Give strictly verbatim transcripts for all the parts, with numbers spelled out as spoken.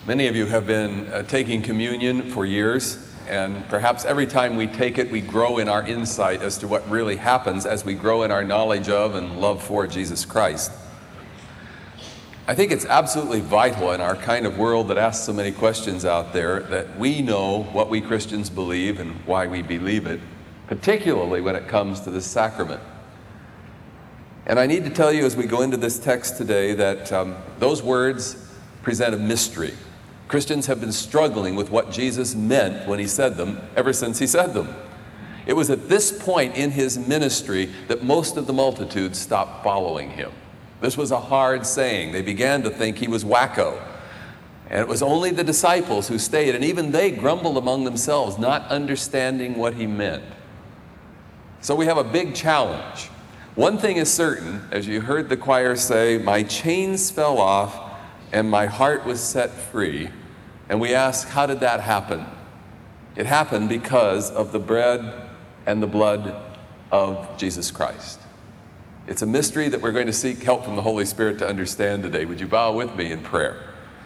Many of you have been uh, taking communion for years, and perhaps every time we take it, we grow in our insight as to what really happens as we grow in our knowledge of and love for Jesus Christ. I think it's absolutely vital in our kind of world that asks so many questions out there that we know what we Christians believe and why we believe it, particularly when it comes to this sacrament. And I need to tell you as we go into this text today that um, those words present a mystery. Christians have been struggling with what Jesus meant when he said them ever since he said them. It was at this point in his ministry that most of the multitude stopped following him. This was a hard saying. They began to think he was wacko. And it was only the disciples who stayed, and even they grumbled among themselves, not understanding what he meant. So we have a big challenge. One thing is certain, as you heard the choir say, my chains fell off and my heart was set free. And we ask, how did that happen? It happened because of the bread and the blood of Jesus Christ. It's a mystery that we're going to seek help from the Holy Spirit to understand today. Would you bow with me in prayer?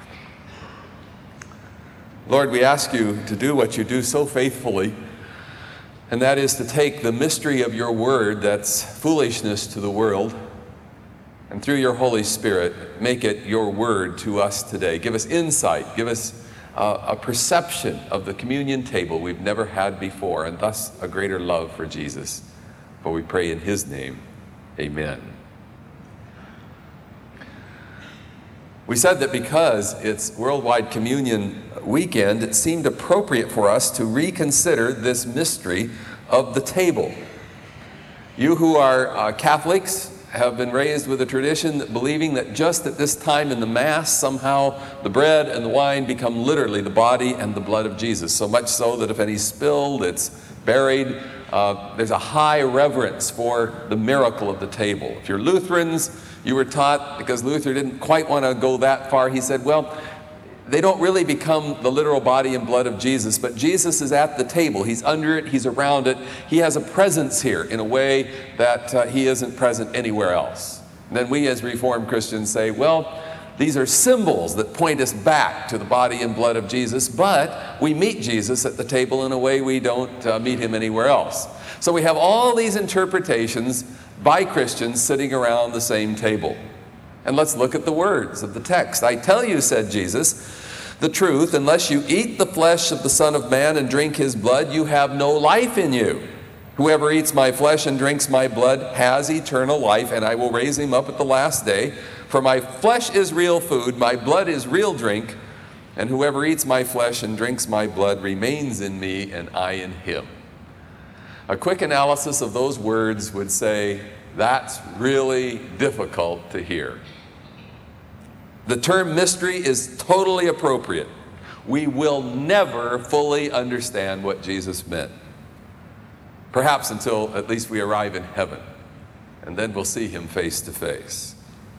Lord, we ask you to do what you do so faithfully, and that is to take the mystery of your word that's foolishness to the world, and through your Holy Spirit, make it your word to us today. Give us insight, give us uh, a perception of the communion table we've never had before, and thus a greater love for Jesus. For we pray in his name, amen. We said that because it's Worldwide Communion Weekend, it seemed appropriate for us to reconsider this mystery of the table. You who are uh, Catholics have been raised with a tradition that believing that just at this time in the Mass, somehow the bread and the wine become literally the body and the blood of Jesus. So much so that if any spilled, it's buried. Uh, there's a high reverence for the miracle of the table. If you're Lutherans, you were taught, because Luther didn't quite want to go that far, he said, well, they don't really become the literal body and blood of Jesus, but Jesus is at the table. He's under it. He's around it. He has a presence here in a way that uh, he isn't present anywhere else. And then we as Reformed Christians say, well, these are symbols that point us back to the body and blood of Jesus, but we meet Jesus at the table in a way we don't uh, meet him anywhere else. So we have all these interpretations by Christians sitting around the same table. And let's look at the words of the text. I tell you, said Jesus, the truth, unless you eat the flesh of the Son of Man and drink his blood, you have no life in you. Whoever eats my flesh and drinks my blood has eternal life, and I will raise him up at the last day. For my flesh is real food, my blood is real drink, and whoever eats my flesh and drinks my blood remains in me, and I in him. A quick analysis of those words would say, that's really difficult to hear. The term mystery is totally appropriate. We will never fully understand what Jesus meant. Perhaps until at least we arrive in heaven, and then we'll see him face to face.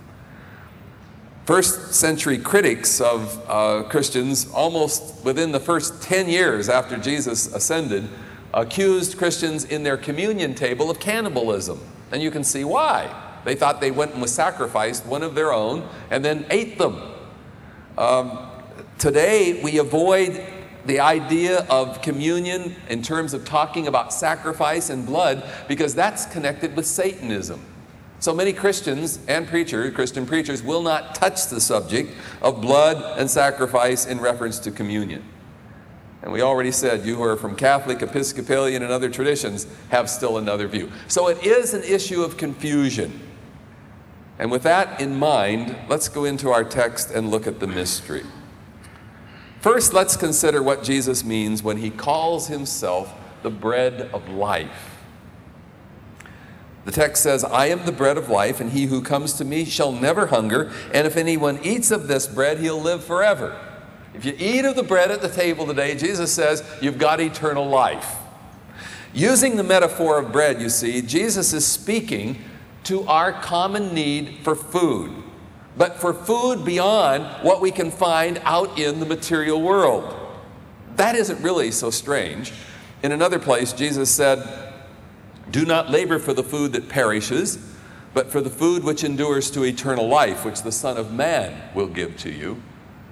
First century critics of uh, Christians, almost within the first ten years after Jesus ascended, accused Christians in their communion table of cannibalism. And you can see why. They thought they went and was sacrificed one of their own and then ate them. Um, today, we avoid the idea of communion in terms of talking about sacrifice and blood because that's connected with Satanism. So many Christians and preachers, Christian preachers, will not touch the subject of blood and sacrifice in reference to communion. And we already said you who are from Catholic, Episcopalian, and other traditions have still another view. So it is an issue of confusion. And with that in mind, let's go into our text and look at the mystery. First, let's consider what Jesus means when he calls himself the bread of life. The text says, I am the bread of life, and he who comes to me shall never hunger, and if anyone eats of this bread, he'll live forever. If you eat of the bread at the table today, Jesus says, you've got eternal life. Using the metaphor of bread, you see, Jesus is speaking to our common need for food, but for food beyond what we can find out in the material world. That isn't really so strange. In another place, Jesus said, do not labor for the food that perishes, but for the food which endures to eternal life, which the Son of Man will give to you.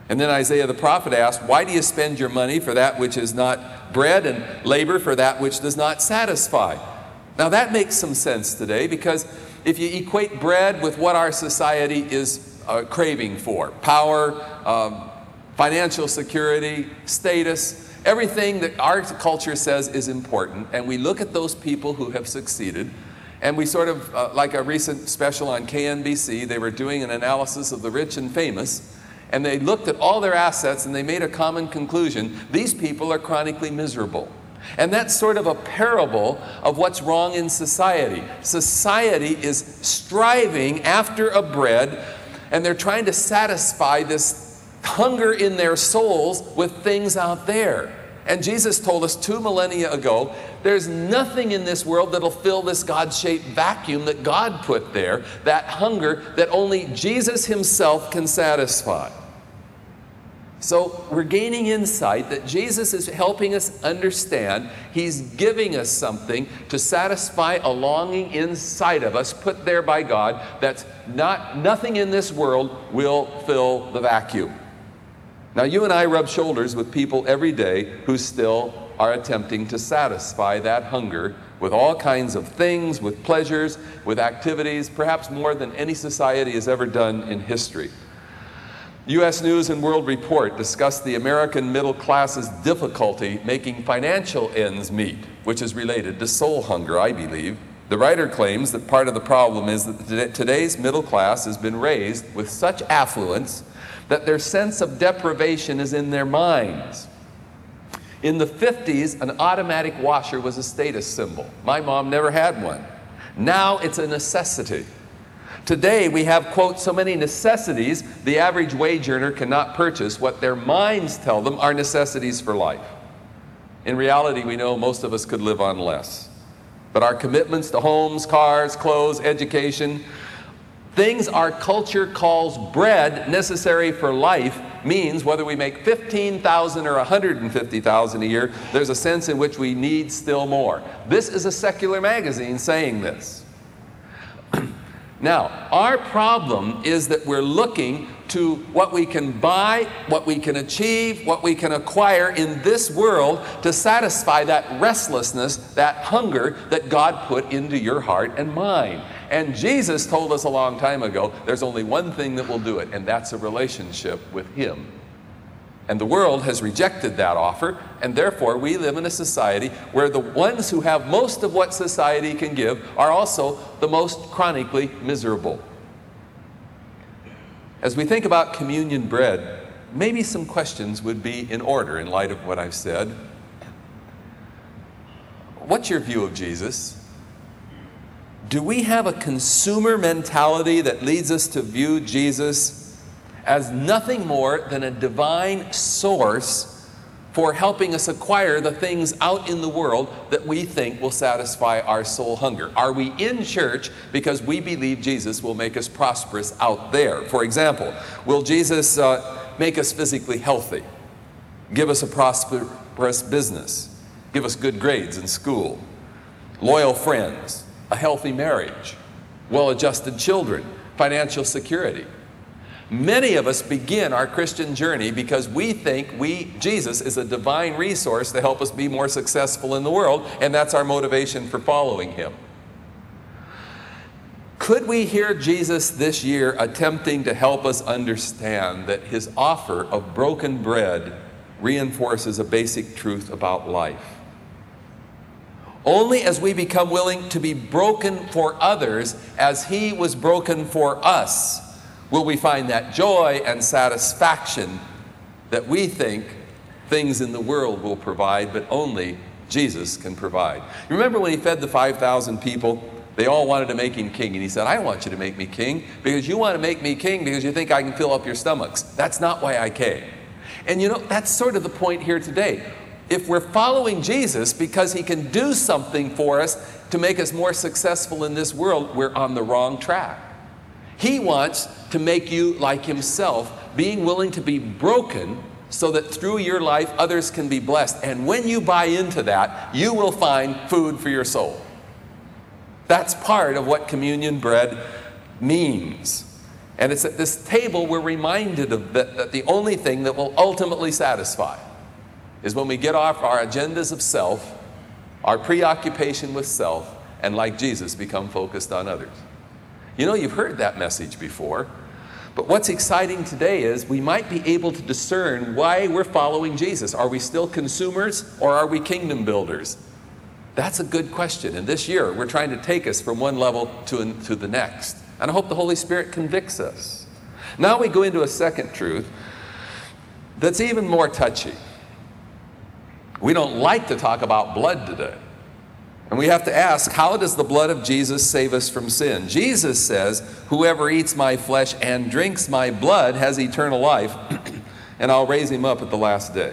And then Isaiah the prophet asked, why do you spend your money for that which is not bread and labor for that which does not satisfy? Now that makes some sense today, because if you equate bread with what our society is uh, craving for, power, um, financial security, status, everything that our culture says is important, and we look at those people who have succeeded, and we sort of, uh, like a recent special on K N B C, they were doing an analysis of the rich and famous, and they looked at all their assets and they made a common conclusion: these people are chronically miserable. And that's sort of a parable of what's wrong in society. Society is striving after a bread, and they're trying to satisfy this hunger in their souls with things out there. And Jesus told us two millennia ago, there's nothing in this world that'll fill this God-shaped vacuum that God put there, that hunger that only Jesus himself can satisfy. So we're gaining insight that Jesus is helping us understand. He's giving us something to satisfy a longing inside of us, put there by God, that's not, nothing in this world will fill the vacuum. Now, you and I rub shoulders with people every day who still are attempting to satisfy that hunger with all kinds of things, with pleasures, with activities, perhaps more than any society has ever done in history. U S News and World Report discussed the American middle class's difficulty making financial ends meet, which is related to soul hunger, I believe. The writer claims that part of the problem is that today's middle class has been raised with such affluence that their sense of deprivation is in their minds. In the fifties, an automatic washer was a status symbol. My mom never had one. Now it's a necessity. Today we have, quote, so many necessities, the average wage earner cannot purchase what their minds tell them are necessities for life. In reality, we know most of us could live on less. But our commitments to homes, cars, clothes, education, things our culture calls bread necessary for life, means whether we make fifteen thousand dollars or one hundred fifty thousand dollars a year, there's a sense in which we need still more. This is a secular magazine saying this. Now, our problem is that we're looking to what we can buy, what we can achieve, what we can acquire in this world to satisfy that restlessness, that hunger that God put into your heart and mind. And Jesus told us a long time ago, there's only one thing that will do it, and that's a relationship with Him. And the world has rejected that offer, and therefore we live in a society where the ones who have most of what society can give are also the most chronically miserable. As we think about communion bread, maybe some questions would be in order in light of what I've said. What's your view of Jesus? Do we have a consumer mentality that leads us to view Jesus as nothing more than a divine source for helping us acquire the things out in the world that we think will satisfy our soul hunger? Are we in church because we believe Jesus will make us prosperous out there? For example, will Jesus uh, make us physically healthy, give us a prosperous business, give us good grades in school, loyal friends, a healthy marriage, well-adjusted children, financial security? Many of us begin our Christian journey because we think we, Jesus is a divine resource to help us be more successful in the world, and that's our motivation for following Him. Could we hear Jesus this year attempting to help us understand that His offer of broken bread reinforces a basic truth about life? Only as we become willing to be broken for others as He was broken for us will we find that joy and satisfaction that we think things in the world will provide, but only Jesus can provide. You remember when He fed the five thousand people? They all wanted to make Him king, and He said, I don't want you to make me king because you want to make me king because you think I can fill up your stomachs. That's not why I came. And you know, that's sort of the point here today. If we're following Jesus because He can do something for us to make us more successful in this world, we're on the wrong track. He wants to make you like Himself, being willing to be broken so that through your life others can be blessed. And when you buy into that, you will find food for your soul. That's part of what communion bread means. And it's at this table we're reminded of that, that the only thing that will ultimately satisfy is when we get off our agendas of self, our preoccupation with self, and like Jesus, become focused on others. You know, you've heard that message before, but what's exciting today is we might be able to discern why we're following Jesus. Are we still consumers or are we kingdom builders? That's a good question. And this year, we're trying to take us from one level to, to the next. And I hope the Holy Spirit convicts us. Now we go into a second truth that's even more touchy. We don't like to talk about blood today. And we have to ask, how does the blood of Jesus save us from sin? Jesus says, whoever eats my flesh and drinks my blood has eternal life, and I'll raise him up at the last day.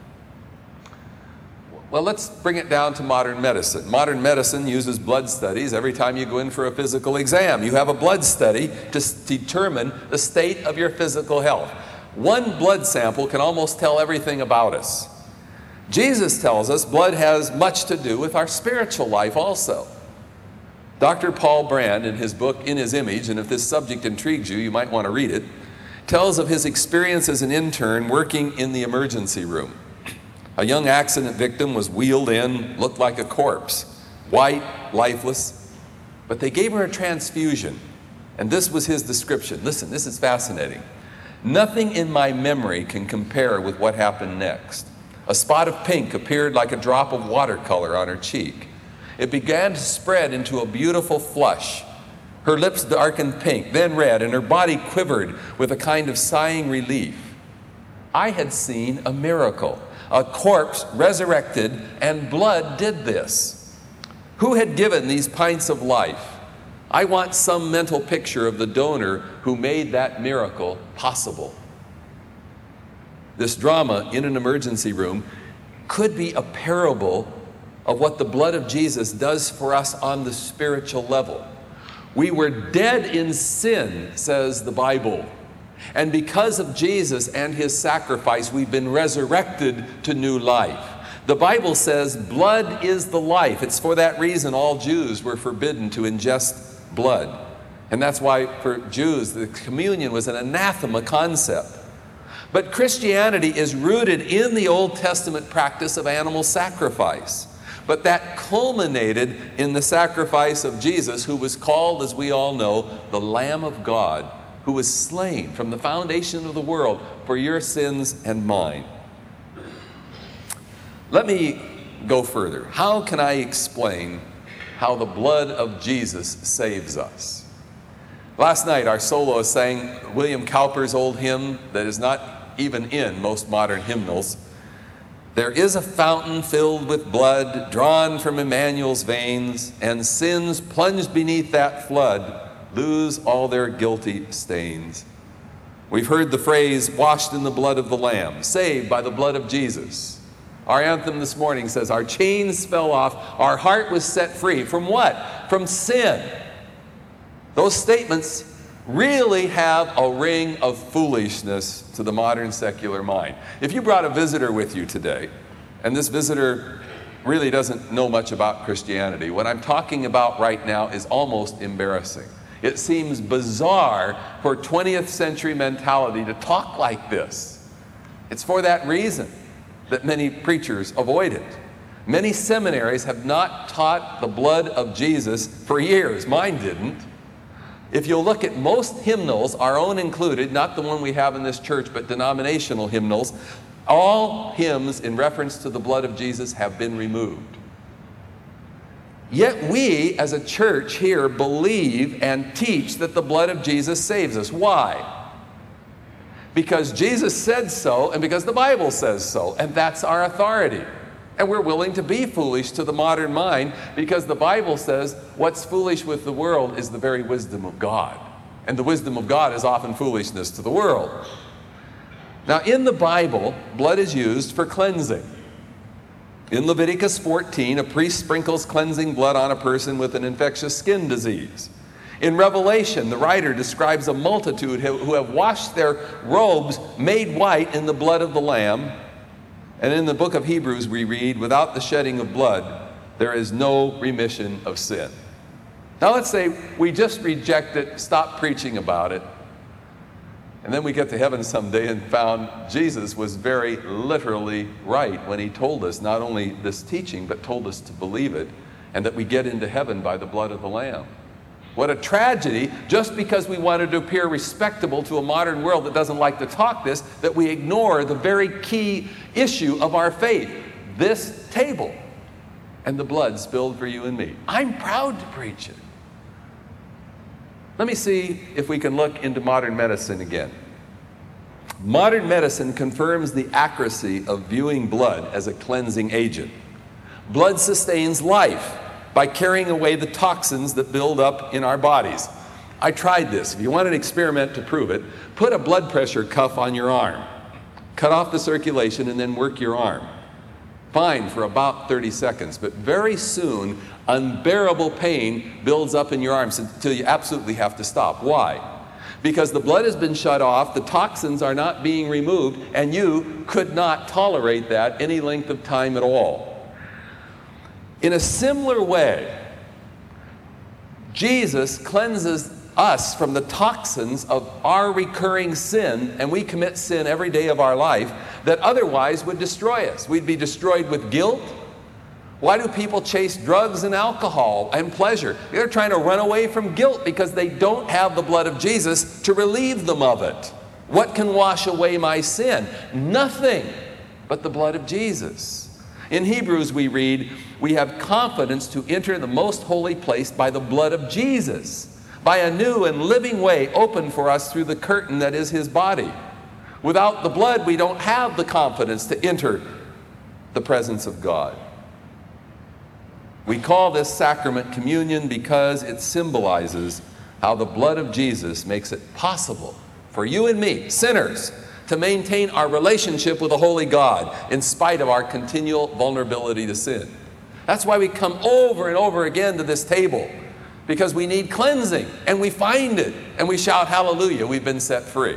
Well, let's bring it down to modern medicine. Modern medicine uses blood studies. Every time you go in for a physical exam, you have a blood study to determine the state of your physical health. One blood sample can almost tell everything about us. Jesus tells us blood has much to do with our spiritual life also. Doctor Paul Brand, in his book, In His Image, and if this subject intrigues you, you might want to read it, tells of his experience as an intern working in the emergency room. A young accident victim was wheeled in, looked like a corpse, white, lifeless, but they gave her a transfusion. And this was his description. Listen, this is fascinating. Nothing in my memory can compare with what happened next. A spot of pink appeared like a drop of watercolor on her cheek. It began to spread into a beautiful flush. Her lips darkened pink, then red, and her body quivered with a kind of sighing relief. I had seen a miracle. A corpse resurrected, and blood did this. Who had given these pints of life? I want some mental picture of the donor who made that miracle possible. This drama in an emergency room could be a parable of what the blood of Jesus does for us on the spiritual level. We were dead in sin, says the Bible. And because of Jesus and his sacrifice, we've been resurrected to new life. The Bible says blood is the life. It's for that reason all Jews were forbidden to ingest blood. And that's why for Jews, the communion was an anathema concept. But Christianity is rooted in the Old Testament practice of animal sacrifice. But that culminated in the sacrifice of Jesus, who was called, as we all know, the Lamb of God, who was slain from the foundation of the world for your sins and mine. Let me go further. How can I explain how the blood of Jesus saves us? Last night our soloist sang William Cowper's old hymn that is not even in most modern hymnals. There is a fountain filled with blood drawn from Emmanuel's veins, and sins plunged beneath that flood lose all their guilty stains. We've heard the phrase, washed in the blood of the Lamb, saved by the blood of Jesus. Our anthem this morning says, our chains fell off, our heart was set free. From what? From sin. Those statements really have a ring of foolishness to the modern secular mind. If you brought a visitor with you today, and this visitor really doesn't know much about Christianity, what I'm talking about right now is almost embarrassing. It seems bizarre for twentieth century mentality to talk like this. It's for that reason that many preachers avoid it. Many seminaries have not taught the blood of Jesus for years. Mine didn't. If you'll look at most hymnals, our own included, not the one we have in this church, but denominational hymnals, all hymns in reference to the blood of Jesus have been removed. Yet we, as a church here, believe and teach that the blood of Jesus saves us. Why? Because Jesus said so, and because the Bible says so, and that's our authority. And we're willing to be foolish to the modern mind because the Bible says what's foolish with the world is the very wisdom of God. And the wisdom of God is often foolishness to the world. Now, in the Bible, blood is used for cleansing. In Leviticus fourteen, a priest sprinkles cleansing blood on a person with an infectious skin disease. In Revelation, the writer describes a multitude who have washed their robes made white in the blood of the Lamb. And in the book of Hebrews we read, without the shedding of blood, there is no remission of sin. Now let's say we just reject it, stop preaching about it, And then we get to heaven someday and found Jesus was very literally right when he told us not only this teaching, but told us to believe it, and that we get into heaven by the blood of the Lamb. What a tragedy, just because we wanted to appear respectable to a modern world that doesn't like to talk this, that we ignore the very key issue of our faith, this table and the blood spilled for you and me. I'm proud to preach it. Let me see if we can look into modern medicine again. Modern medicine confirms the accuracy of viewing blood as a cleansing agent. Blood sustains life by carrying away the toxins that build up in our bodies. I tried this. If you want an experiment to prove it, put a blood pressure cuff on your arm. Cut off the circulation and then work your arm. Fine for about thirty seconds, but very soon unbearable pain builds up in your arms until you absolutely have to stop. Why? Because the blood has been shut off, the toxins are not being removed, and you could not tolerate that any length of time at all. In a similar way, Jesus cleanses us from the toxins of our recurring sin, and we commit sin every day of our life that otherwise would destroy us. We'd be destroyed with guilt. Why do people chase drugs and alcohol and pleasure? They're trying to run away from guilt because they don't have the blood of Jesus to relieve them of it. What can wash away my sin? Nothing but the blood of Jesus. In Hebrews we read, we have confidence to enter the most holy place by the blood of Jesus, by a new and living way opened for us through the curtain that is his body. Without the blood, we don't have the confidence to enter the presence of God. We call this sacrament communion because it symbolizes how the blood of Jesus makes it possible for you and me, sinners, to maintain our relationship with a holy God in spite of our continual vulnerability to sin. That's why we come over and over again to this table, because we need cleansing, and we find it, and we shout, hallelujah, we've been set free.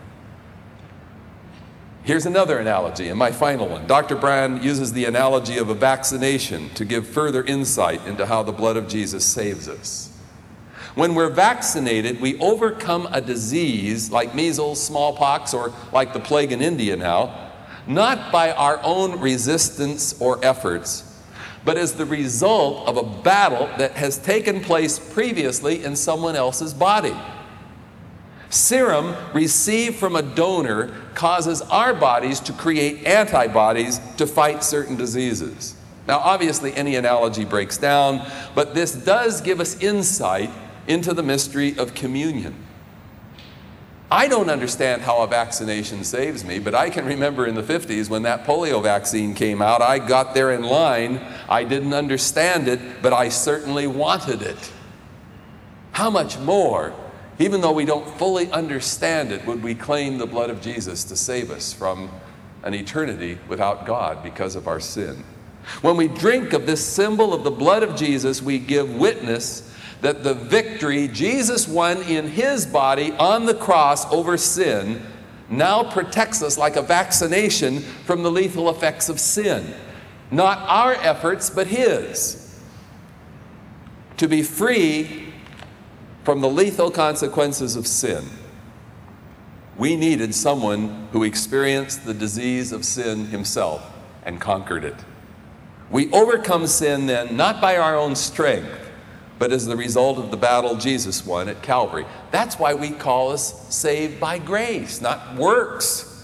Here's another analogy, and my final one. Doctor Brand uses the analogy of a vaccination to give further insight into how the blood of Jesus saves us. When we're vaccinated, we overcome a disease like measles, smallpox, or like the plague in India now, not by our own resistance or efforts, but as the result of a battle that has taken place previously in someone else's body. Serum received from a donor causes our bodies to create antibodies to fight certain diseases. Now, obviously, any analogy breaks down, but this does give us insight into the mystery of communion. I don't understand how a vaccination saves me, but I can remember in the fifties when that polio vaccine came out, I got there in line. I didn't understand it, but I certainly wanted it. How much more, even though we don't fully understand it, would we claim the blood of Jesus to save us from an eternity without God because of our sin? When we drink of this symbol of the blood of Jesus, we give witness that the victory Jesus won in his body on the cross over sin now protects us like a vaccination from the lethal effects of sin. Not our efforts, but his. To be free from the lethal consequences of sin, we needed someone who experienced the disease of sin himself and conquered it. We overcome sin then not by our own strength, but as the result of the battle Jesus won at Calvary. That's why we call us saved by grace, not works.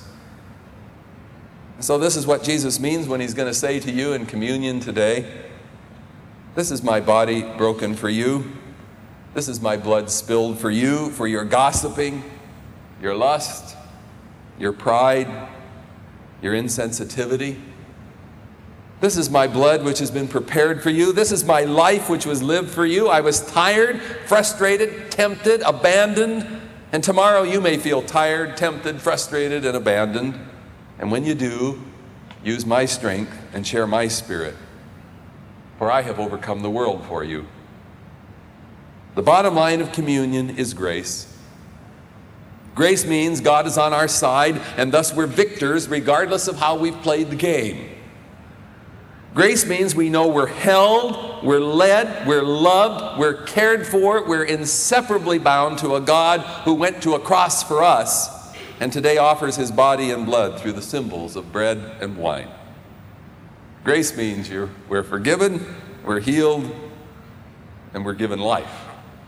So this is what Jesus means when he's going to say to you in communion today, this is my body broken for you. This is my blood spilled for you, for your gossiping, your lust, your pride, your insensitivity. This is my blood which has been prepared for you. This is my life which was lived for you. I was tired, frustrated, tempted, abandoned. And tomorrow you may feel tired, tempted, frustrated, and abandoned. And when you do, use my strength and share my spirit. For I have overcome the world for you. The bottom line of communion is grace. Grace means God is on our side, and thus we're victors regardless of how we've played the game. Grace means we know we're held, we're led, we're loved, we're cared for, we're inseparably bound to a God who went to a cross for us, and today offers his body and blood through the symbols of bread and wine. Grace means you're, we're forgiven, we're healed, and we're given life.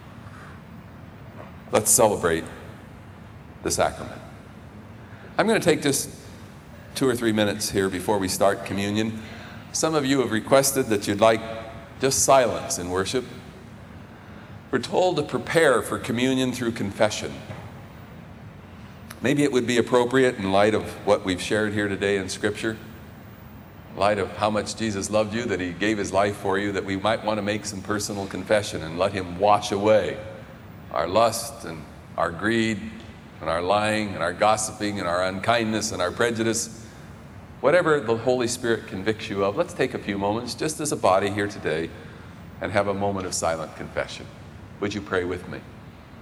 Let's celebrate the sacrament. I'm going to take just two or three minutes here before we start communion. Some of you have requested that you'd like just silence in worship. We're told to prepare for communion through confession. Maybe it would be appropriate in light of what we've shared here today in Scripture, in light of how much Jesus loved you, that he gave his life for you, that we might want to make some personal confession and let him wash away our lust and our greed and our lying and our gossiping and our unkindness and our prejudice. Whatever the Holy Spirit convicts you of, let's take a few moments just as a body here today and have a moment of silent confession. Would you pray with me?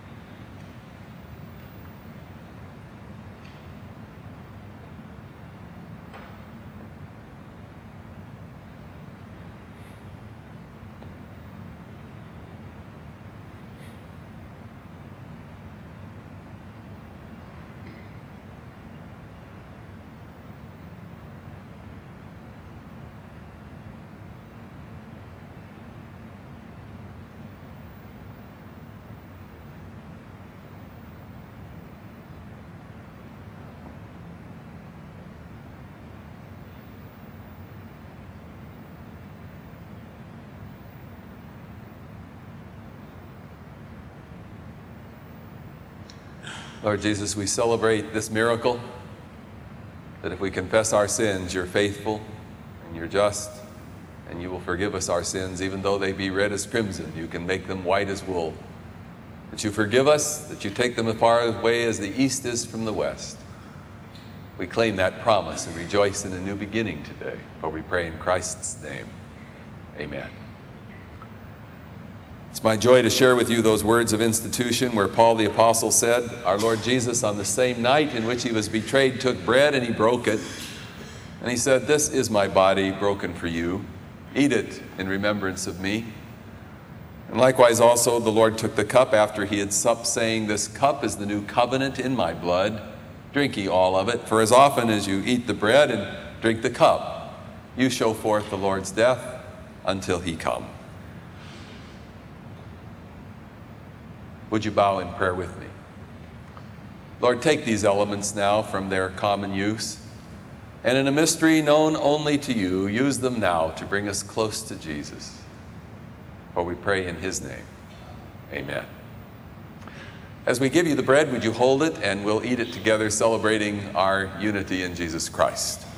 Lord Jesus, we celebrate this miracle, that if we confess our sins, you're faithful and you're just, and you will forgive us our sins, even though they be red as crimson. You can make them white as wool. That you forgive us, that you take them as far away as the east is from the west. We claim that promise and rejoice in a new beginning today, for we pray in Christ's name. Amen. It's my joy to share with you those words of institution where Paul the Apostle said, our Lord Jesus, on the same night in which he was betrayed, took bread and he broke it. And he said, this is my body broken for you. Eat it in remembrance of me. And likewise also the Lord took the cup after he had supped, saying, this cup is the new covenant in my blood. Drink ye all of it. For as often as you eat the bread and drink the cup, you show forth the Lord's death until he come. Would you bow in prayer with me? Lord, take these elements now from their common use, and in a mystery known only to you, use them now to bring us close to Jesus. For we pray in his name. Amen. As we give you the bread, would you hold it, and we'll eat it together, celebrating our unity in Jesus Christ.